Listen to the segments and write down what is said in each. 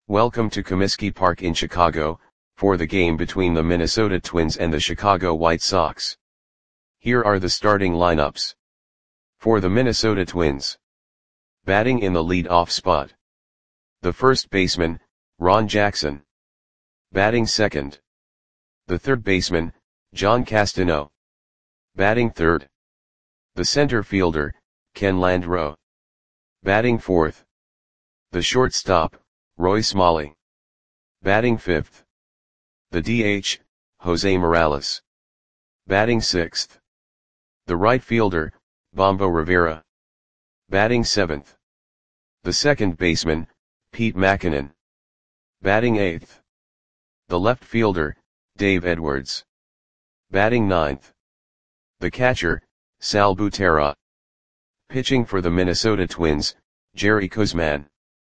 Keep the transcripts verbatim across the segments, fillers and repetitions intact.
Welcome to Comiskey Park in Chicago, for the game between the Minnesota Twins and the Chicago White Sox. Here are the starting lineups. For the Minnesota Twins. Batting in the lead-off spot. The first baseman, Ron Jackson. Batting second. The third baseman, John Castano. Batting third. The center fielder, Ken Landreaux. Batting fourth. The shortstop, Roy Smalley. Batting fifth. The D H, Jose Morales. Batting sixth. The right fielder, Bombo Rivera. Batting seventh. The second baseman, Pete Mackinnon. Batting eighth. The left fielder, Dave Edwards. Batting ninth. The catcher, Sal Butera. Pitching for the Minnesota Twins, Jerry Koosman.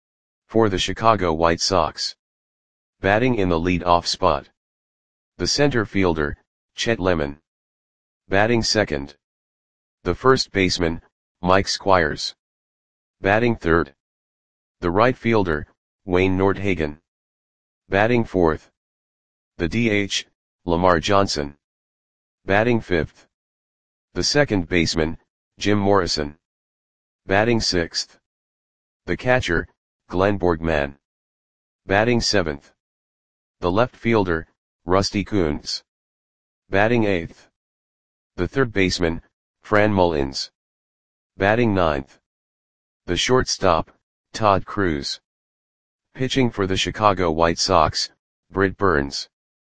For the Chicago White Sox. Batting in the lead-off spot. The center fielder, Chet Lemon. Batting second. The first baseman, Mike Squires. Batting third. The right fielder, Wayne Nordhagen. Batting fourth. The D H, Lamar Johnson. Batting fifth. The second baseman, Jim Morrison. Batting sixth. The catcher, Glenn Borgman. Batting seventh. The left fielder, Rusty Kuntz. Batting eighth. The third baseman, Fran Mullins. Batting ninth. The shortstop, Todd Cruz. Pitching for the Chicago White Sox, Britt Burns.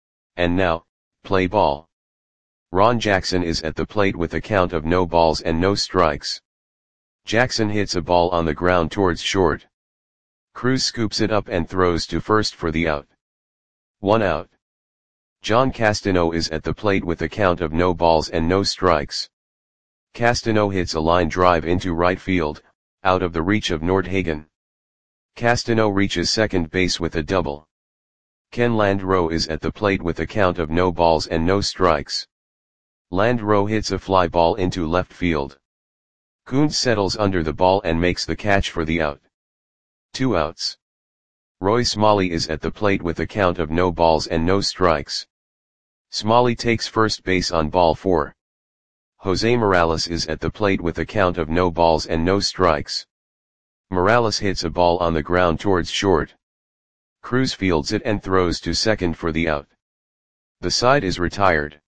And now, play ball. Ron Jackson is at the plate with a count of no balls and no strikes. Jackson hits a ball on the ground towards short. Cruz scoops it up and throws to first for the out. One out. John Castano is at the plate with a count of no balls and no strikes. Castano hits a line drive into right field, out of the reach of Nordhagen. Castano reaches second base with a double. Ken Landreaux is at the plate with a count of no balls and no strikes. Landreaux hits a fly ball into left field. Kuntz settles under the ball and makes the catch for the out. Two outs. Roy Smalley is at the plate with a count of no balls and no strikes. Smalley takes first base on ball four. Jose Morales is at the plate with a count of no balls and no strikes. Morales hits a ball on the ground towards short. Cruz fields it and throws to second for the out. The side is retired.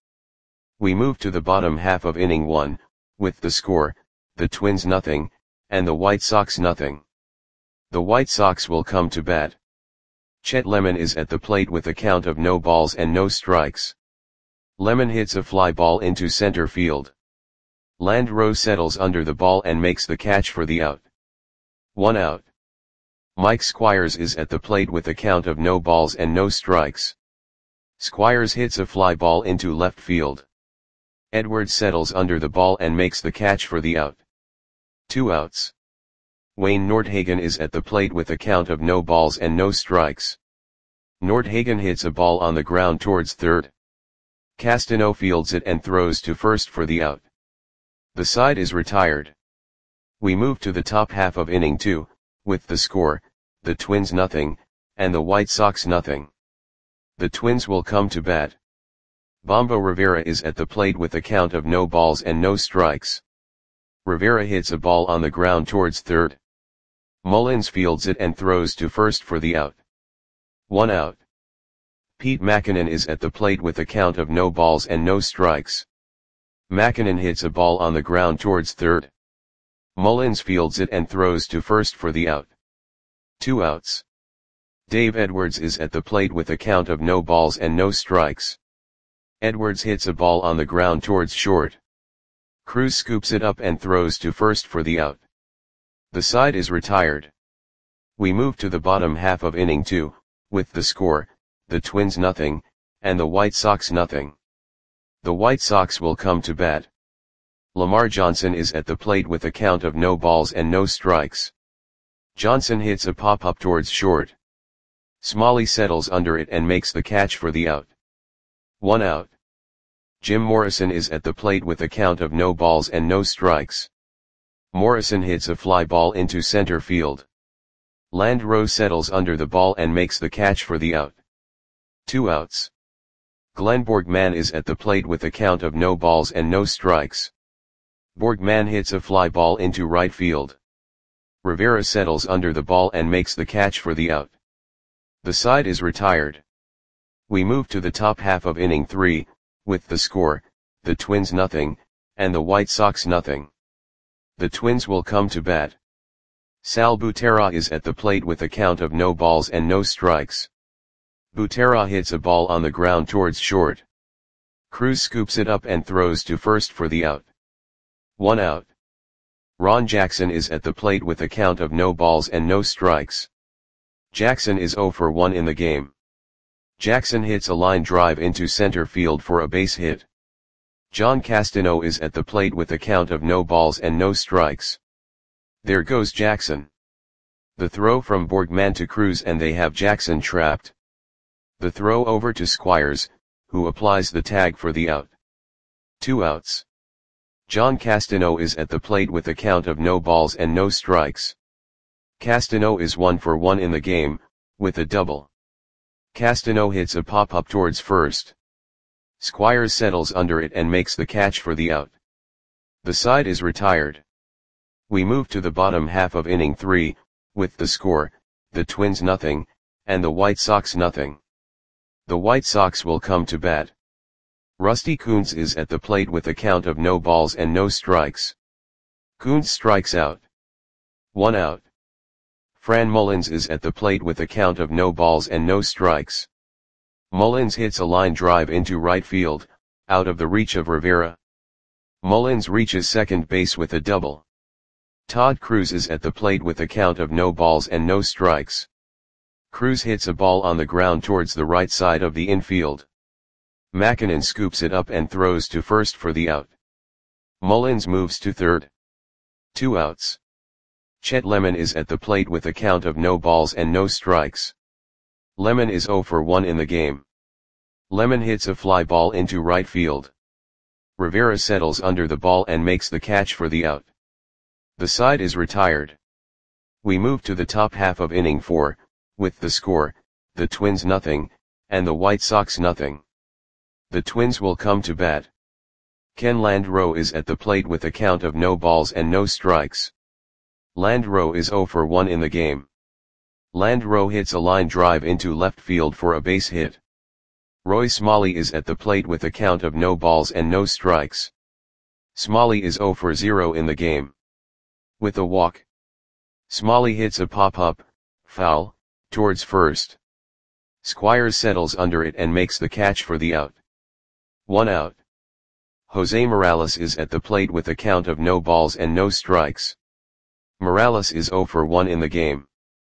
We move to the bottom half of inning one, with the score, the Twins nothing, and the White Sox nothing. The White Sox will come to bat. Chet Lemon is at the plate with a count of no balls and no strikes. Lemon hits a fly ball into center field. Landreaux settles under the ball and makes the catch for the out. One out. Mike Squires is at the plate with a count of no balls and no strikes. Squires hits a fly ball into left field. Edwards settles under the ball and makes the catch for the out. Two outs. Wayne Nordhagen is at the plate with a count of no balls and no strikes. Nordhagen hits a ball on the ground towards third. Castano fields it and throws to first for the out. The side is retired. We move to the top half of inning two, with the score, the Twins nothing, and the White Sox nothing. The Twins will come to bat. Bombo Rivera is at the plate with a count of no balls and no strikes. Rivera hits a ball on the ground towards third. Mullins fields it and throws to first for the out. One out. Pete Mackinnon is at the plate with a count of no balls and no strikes. Mackinnon hits a ball on the ground towards third. Mullins fields it and throws to first for the out. Two outs. Dave Edwards is at the plate with a count of no balls and no strikes. Edwards hits a ball on the ground towards short. Cruz scoops it up and throws to first for the out. The side is retired. We move to the bottom half of inning two, with the score, the Twins nothing, and the White Sox nothing. The White Sox will come to bat. Lamar Johnson is at the plate with a count of no balls and no strikes. Johnson hits a pop-up towards short. Smalley settles under it and makes the catch for the out. One out. Jim Morrison is at the plate with a count of no balls and no strikes. Morrison hits a fly ball into center field. Landreau settles under the ball and makes the catch for the out. Two outs. Glenn Borgman is at the plate with a count of no balls and no strikes. Borgman hits a fly ball into right field. Rivera settles under the ball and makes the catch for the out. The side is retired. We move to the top half of inning three, with the score, the Twins nothing, and the White Sox nothing. The Twins will come to bat. Sal Butera is at the plate with a count of no balls and no strikes. Butera hits a ball on the ground towards short. Cruz scoops it up and throws to first for the out. One out. Ron Jackson is at the plate with a count of no balls and no strikes. Jackson is oh for one in the game. Jackson hits a line drive into center field for a base hit. John Castano is at the plate with a count of no balls and no strikes. There goes Jackson. The throw from Borgman to Cruz and they have Jackson trapped. The throw over to Squires, who applies the tag for the out. Two outs. John Castano is at the plate with a count of no balls and no strikes. Castano is one for one in the game, with a double. Castano hits a pop-up towards first. Squires settles under it and makes the catch for the out. The side is retired. We move to the bottom half of inning three, with the score, the Twins nothing, and the White Sox nothing. The White Sox will come to bat. Rusty Kuntz is at the plate with a count of no balls and no strikes. Kuntz strikes out. One out. Fran Mullins is at the plate with a count of no balls and no strikes. Mullins hits a line drive into right field, out of the reach of Rivera. Mullins reaches second base with a double. Todd Cruz is at the plate with a count of no balls and no strikes. Cruz hits a ball on the ground towards the right side of the infield. Mackinnon scoops it up and throws to first for the out. Mullins moves to third. Two outs. Chet Lemon is at the plate with a count of no balls and no strikes. Lemon is oh for one in the game. Lemon hits a fly ball into right field. Rivera settles under the ball and makes the catch for the out. The side is retired. We move to the top half of inning four, with the score, the Twins nothing, and the White Sox nothing. The Twins will come to bat. Ken Landreau is at the plate with a count of no balls and no strikes. Landreau is oh for one in the game. Landreau hits a line drive into left field for a base hit. Roy Smalley is at the plate with a count of no balls and no strikes. Smalley is oh for zero in the game. With a walk. Smalley hits a pop-up, foul, towards first. Squires settles under it and makes the catch for the out. One out. Jose Morales is at the plate with a count of no balls and no strikes. Morales is oh for one in the game.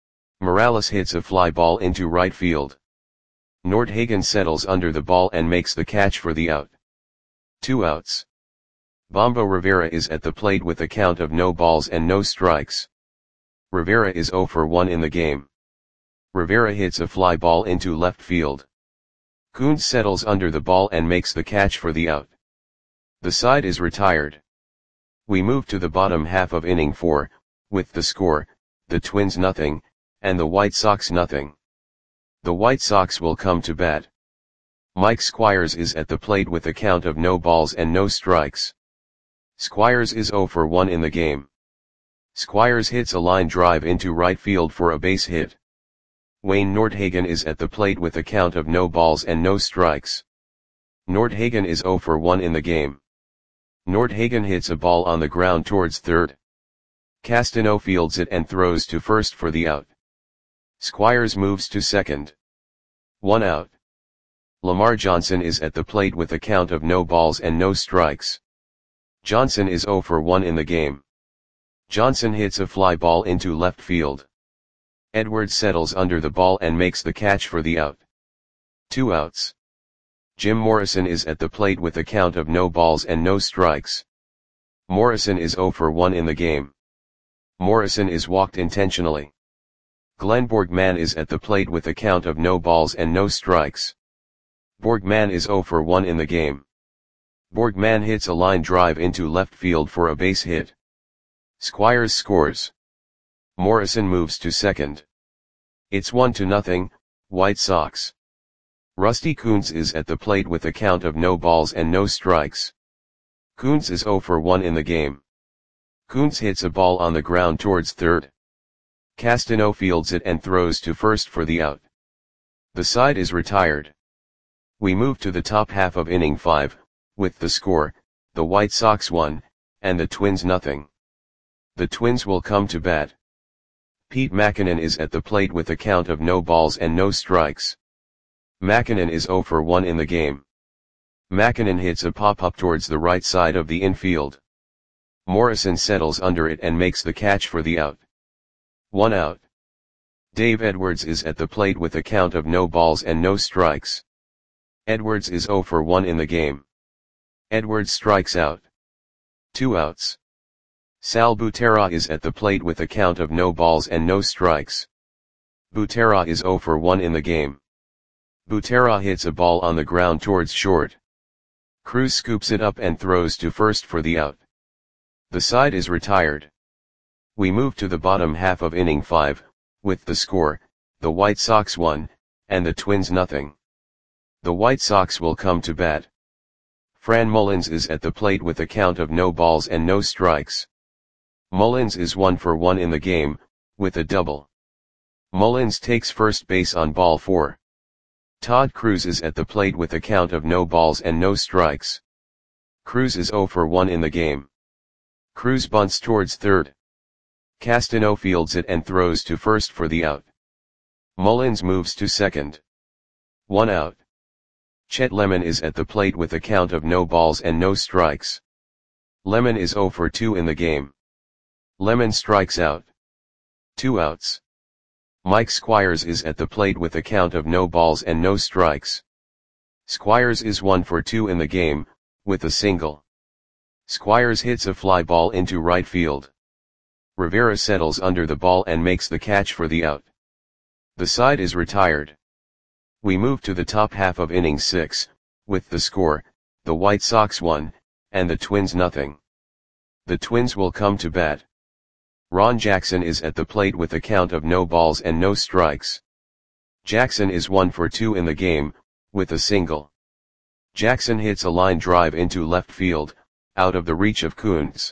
Morales hits a fly ball into right field. Nordhagen settles under the ball and makes the catch for the out. Two outs. Bombo Rivera is at the plate with a count of no balls and no strikes. Rivera is oh for one in the game. Rivera hits a fly ball into left field. Kuntz settles under the ball and makes the catch for the out. The side is retired. We move to the bottom half of inning four, with the score, the Twins nothing, and the White Sox nothing. The White Sox will come to bat. Mike Squires is at the plate with a count of no balls and no strikes. Squires is oh for one in the game. Squires hits a line drive into right field for a base hit. Wayne Nordhagen is at the plate with a count of no balls and no strikes. Nordhagen is oh for one in the game. Nordhagen hits a ball on the ground towards third. Castano fields it and throws to first for the out. Squires moves to second. One out. Lamar Johnson is at the plate with a count of no balls and no strikes. Johnson is oh for one in the game. Johnson hits a fly ball into left field. Edwards settles under the ball and makes the catch for the out. Two outs. Jim Morrison is at the plate with a count of no balls and no strikes. Morrison is oh for one in the game. Morrison is walked intentionally. Glenn Borgman is at the plate with a count of no balls and no strikes. Borgman is oh for one in the game. Borgman hits a line drive into left field for a base hit. Squires scores. Morrison moves to second. It's one to nothing, White Sox. Rusty Kuntz is at the plate with a count of no balls and no strikes. Kuntz is zero for one in the game. Kuntz hits a ball on the ground towards third. Castano fields it and throws to first for the out. The side is retired. We move to the top half of inning five, with the score, the White Sox one, and the Twins nothing. The Twins will come to bat. Pete Mackinnon is at the plate with a count of no balls and no strikes. Mackinnon is zero for one in the game. Mackinnon hits a pop-up towards the right side of the infield. Morrison settles under it and makes the catch for the out. One out. Dave Edwards is at the plate with a count of no balls and no strikes. Edwards is zero for one in the game. Edwards strikes out. Two outs. Sal Butera is at the plate with a count of no balls and no strikes. Butera is zero for one in the game. Butera hits a ball on the ground towards short. Cruz scoops it up and throws to first for the out. The side is retired. We move to the bottom half of inning five, with the score, the White Sox one, and the Twins nothing. The White Sox will come to bat. Fran Mullins is at the plate with a count of no balls and no strikes. Mullins is one for one in the game, with a double. Mullins takes first base on ball four. Todd Cruz is at the plate with a count of no balls and no strikes. Cruz is zero for one in the game. Cruz bunts towards third. Castano fields it and throws to first for the out. Mullins moves to second. One out. Chet Lemon is at the plate with a count of no balls and no strikes. Lemon is zero for two in the game. Lemon strikes out. Two outs. Mike Squires is at the plate with a count of no balls and no strikes. Squires is one for two in the game, with a single. Squires hits a fly ball into right field. Rivera settles under the ball and makes the catch for the out. The side is retired. We move to the top half of inning six, with the score, the White Sox one, and the Twins nothing. The Twins will come to bat. Ron Jackson is at the plate with a count of no balls and no strikes. Jackson is one for two in the game, with a single. Jackson hits a line drive into left field, out of the reach of Kuntz.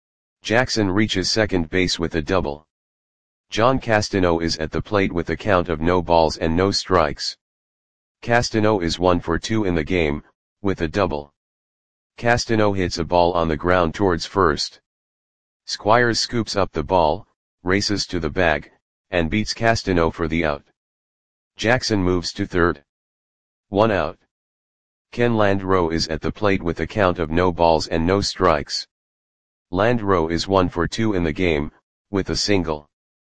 Jackson reaches second base with a double. John Castano is at the plate with a count of no balls and no strikes. Castano is one for two in the game, with a double. Castano hits a ball on the ground towards first. Squires scoops up the ball, races to the bag, and beats Castano for the out. Jackson moves to third. One out. Ken Landreau is at the plate with a count of no balls and no strikes. Landreau is one for two in the game, with a single.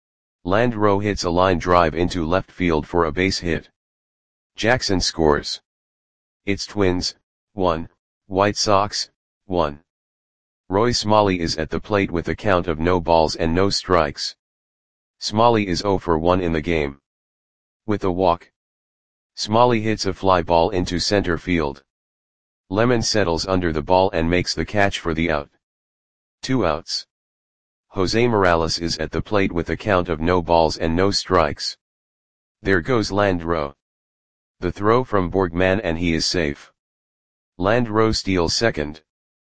Landreau hits a line drive into left field for a base hit. Jackson scores. It's Twins, one, White Sox, one. Roy Smalley is at the plate with a count of no balls and no strikes. Smalley is zero for one in the game. With a walk. Smalley hits a fly ball into center field. Lemon settles under the ball and makes the catch for the out. Two outs. Jose Morales is at the plate with a count of no balls and no strikes. There goes Landreau. The throw from Borgman and he is safe. Landreau steals second.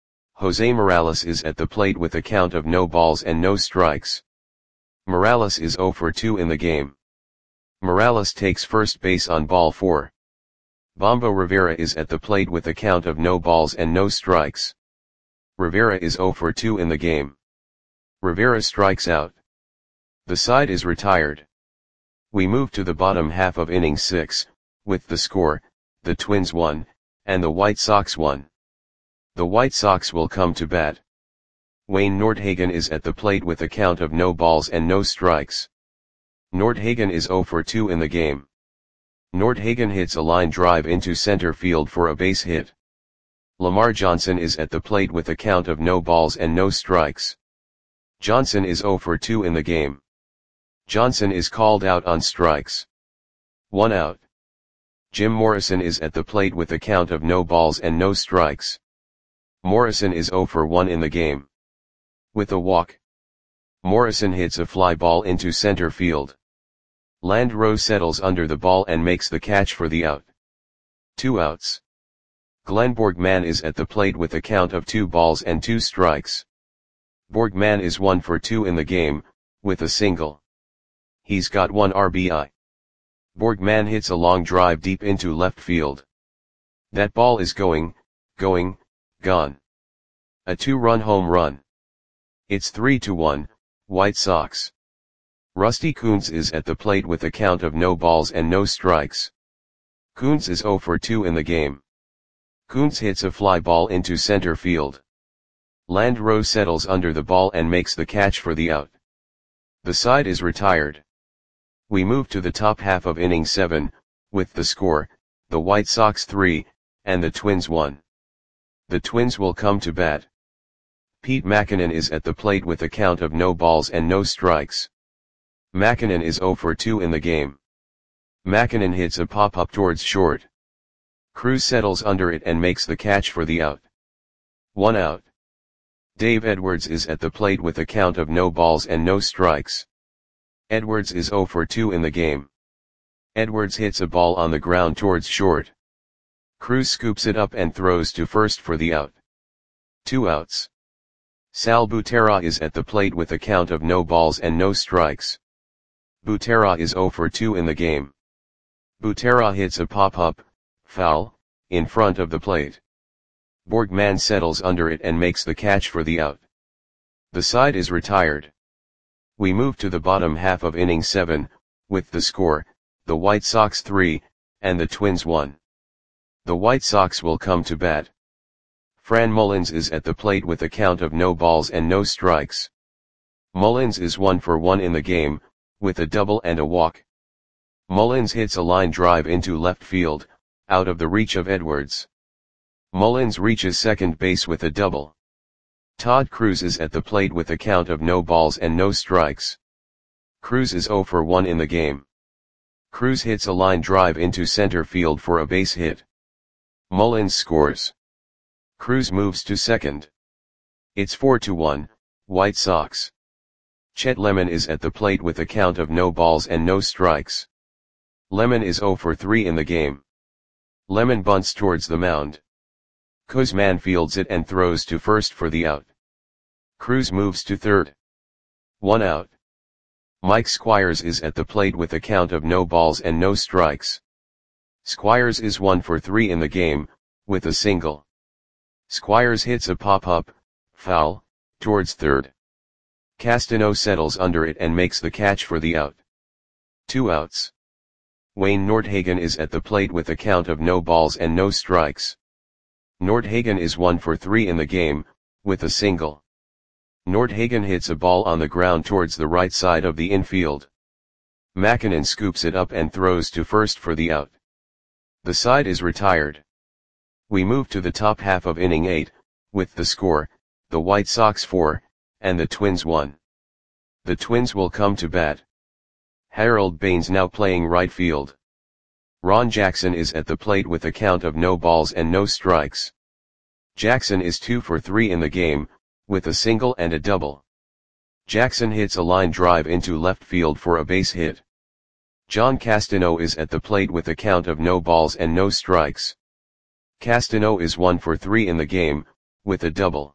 Jose Morales is at the plate with a count of no balls and no strikes. Morales is zero for two in the game. Morales takes first base on ball four. Bombo Rivera is at the plate with a count of no balls and no strikes. Rivera is zero for two in the game. Rivera strikes out. The side is retired. We move to the bottom half of inning six, with the score, the Twins one, and the White Sox one. The White Sox will come to bat. Wayne Nordhagen is at the plate with a count of no balls and no strikes. Nordhagen is zero for two in the game. Nordhagen hits a line drive into center field for a base hit. Lamar Johnson is at the plate with a count of no balls and no strikes. Johnson is zero for two in the game. Johnson is called out on strikes. One out. Jim Morrison is at the plate with a count of no balls and no strikes. Morrison is zero for one in the game. With a walk. Morrison hits a fly ball into center field. Landreau settles under the ball and makes the catch for the out. Two outs. Glenn Borgman is at the plate with a count of two balls and two strikes. Borgman is one for two in the game, with a single. He's got one R B I. Borgman hits a long drive deep into left field. That ball is going, going, gone. A two-run home run. It's three to one, White Sox. Rusty Kuntz is at the plate with a count of no balls and no strikes. Kuntz is zero for two in the game. Kuntz hits a fly ball into center field. Landreau settles under the ball and makes the catch for the out. The side is retired. We move to the top half of inning seven, with the score, the White Sox three, and the Twins one. The Twins will come to bat. Pete Mackinnon is at the plate with a count of no balls and no strikes. Mackinnon is zero for two in the game. Mackinnon hits a pop-up towards short. Cruz settles under it and makes the catch for the out. One out. Dave Edwards is at the plate with a count of no balls and no strikes. Edwards is zero for two in the game. Edwards hits a ball on the ground towards short. Cruz scoops it up and throws to first for the out. Two outs. Sal Butera is at the plate with a count of no balls and no strikes. Butera is zero for two in the game. Butera hits a pop-up, foul, in front of the plate. Borgman settles under it and makes the catch for the out. The side is retired. We move to the bottom half of inning seven, with the score, the White Sox three, and the Twins one. The White Sox will come to bat. Fran Mullins is at the plate with a count of no balls and no strikes. Mullins is one for one in the game, with a double and a walk. Mullins hits a line drive into left field, out of the reach of Edwards. Mullins reaches second base with a double. Todd Cruz is at the plate with a count of no balls and no strikes. Cruz is zero for one in the game. Cruz hits a line drive into center field for a base hit. Mullins scores. Cruz moves to second. It's four to one, White Sox. Chet Lemon is at the plate with a count of no balls and no strikes. Lemon is zero for three in the game. Lemon bunts towards the mound. Kuzman fields it and throws to first for the out. Cruz moves to third. One out. Mike Squires is at the plate with a count of no balls and no strikes. Squires is one for three in the game, with a single. Squires hits a pop-up, foul, towards third. Castano settles under it and makes the catch for the out. Two outs. Wayne Nordhagen is at the plate with a count of no balls and no strikes. Nordhagen is one for three in the game, with a single. Nordhagen hits a ball on the ground towards the right side of the infield. Mackinnon scoops it up and throws to first for the out. The side is retired. We move to the top half of inning eight, with the score, the White Sox four, and the Twins one. The Twins will come to bat. Harold Baines now playing right field. Ron Jackson is at the plate with a count of no balls and no strikes. Jackson is two for three in the game, with a single and a double. Jackson hits a line drive into left field for a base hit. John Castano is at the plate with a count of no balls and no strikes. Castano is one for three in the game, with a double.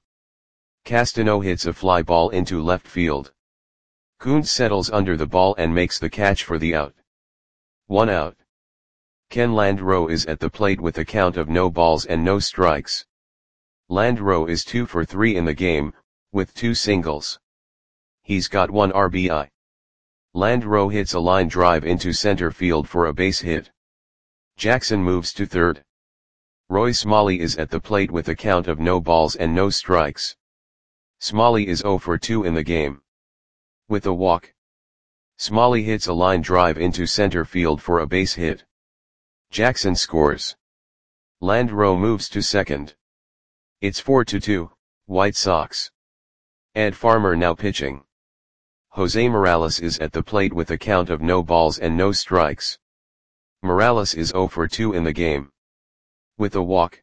Castano hits a fly ball into left field. Kuntz settles under the ball and makes the catch for the out. One out. Ken Landreau is at the plate with a count of no balls and no strikes. Landreau is two for three in the game, with two singles. He's got one R B I. Landreau hits a line drive into center field for a base hit. Jackson moves to third. Roy Smalley is at the plate with a count of no balls and no strikes. Smalley is zero for two in the game. With a walk. Smalley hits a line drive into center field for a base hit. Jackson scores. Landreau moves to second. It's four to two, White Sox. Ed Farmer now pitching. Jose Morales is at the plate with a count of no balls and no strikes. Morales is zero for two in the game. With a walk.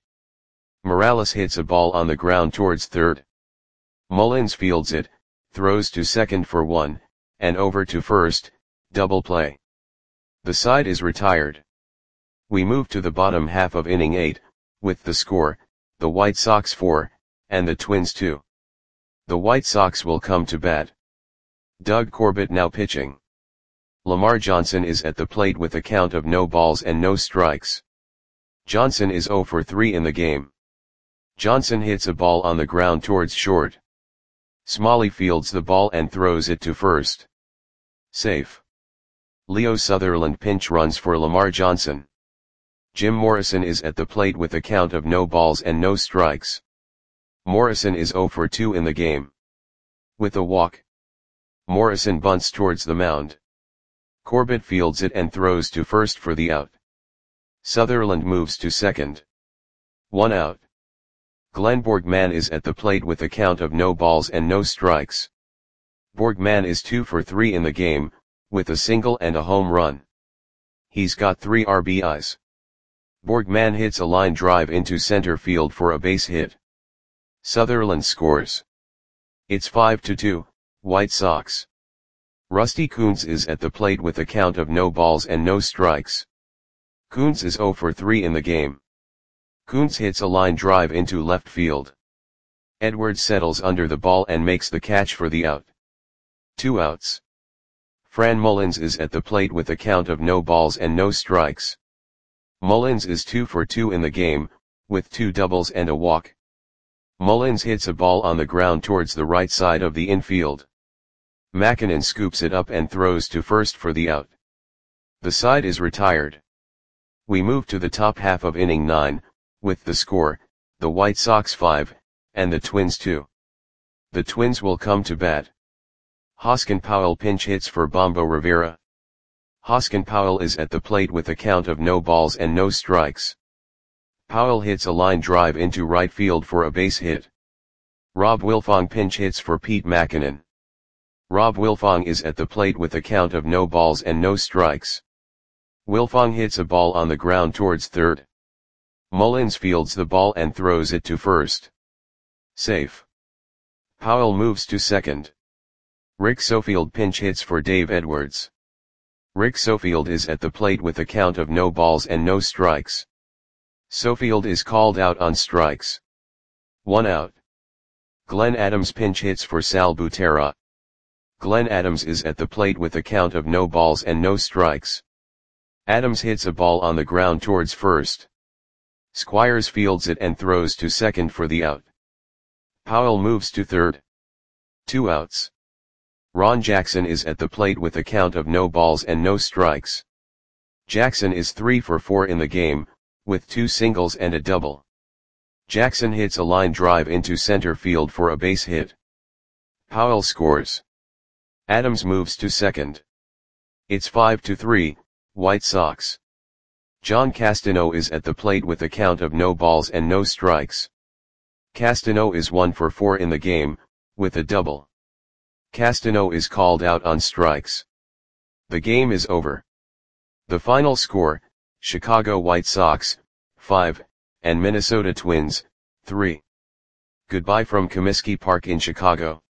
Morales hits a ball on the ground towards third. Mullins fields it, throws to second for one, and over to first, double play. The side is retired. We move to the bottom half of inning eight, with the score, the White Sox four, and the Twins two. The White Sox will come to bat. Doug Corbett now pitching. Lamar Johnson is at the plate with a count of no balls and no strikes. Johnson is oh for three in the game. Johnson hits a ball on the ground towards short. Smalley fields the ball and throws it to first. Safe. Leo Sutherland pinch runs for Lamar Johnson. Jim Morrison is at the plate with a count of no balls and no strikes. Morrison is oh for two in the game. With a walk, Morrison bunts towards the mound. Corbett fields it and throws to first for the out. Sutherland moves to second. One out. Glenn Borgman is at the plate with a count of no balls and no strikes. Borgman is two for three in the game, with a single and a home run. He's got three R B Is. Borgman hits a line drive into center field for a base hit. Sutherland scores. It's five to two, White Sox. Rusty Kuntz is at the plate with a count of no balls and no strikes. Kuntz is oh for three in the game. Kuntz hits a line drive into left field. Edwards settles under the ball and makes the catch for the out. Two outs. Fran Mullins is at the plate with a count of no balls and no strikes. Mullins is two for two in the game, with two doubles and a walk. Mullins hits a ball on the ground towards the right side of the infield. Mackinnon scoops it up and throws to first for the out. The side is retired. We move to the top half of inning nine, with the score, the White Sox five, and the Twins two. The Twins will come to bat. Hoskin Powell pinch hits for Bombo Rivera. Hoskin Powell is at the plate with a count of no balls and no strikes. Powell hits a line drive into right field for a base hit. Rob Wilfong pinch hits for Pete Mackinnon. Rob Wilfong is at the plate with a count of no balls and no strikes. Wilfong hits a ball on the ground towards third. Mullins fields the ball and throws it to first. Safe. Powell moves to second. Rick Sofield pinch hits for Dave Edwards. Rick Sofield is at the plate with a count of no balls and no strikes. Sofield is called out on strikes. One out. Glenn Adams pinch hits for Sal Butera. Glenn Adams is at the plate with a count of no balls and no strikes. Adams hits a ball on the ground towards first. Squires fields it and throws to second for the out. Powell moves to third. Two outs. Ron Jackson is at the plate with a count of no balls and no strikes. Jackson is three for four in the game, with two singles and a double. Jackson hits a line drive into center field for a base hit. Powell scores. Adams moves to second. It's five to three, White Sox. John Castano is at the plate with a count of no balls and no strikes. Castano is one for four in the game, with a double. Castano is called out on strikes. The game is over. The final score, Chicago White Sox, five, and Minnesota Twins, three. Goodbye from Comiskey Park in Chicago.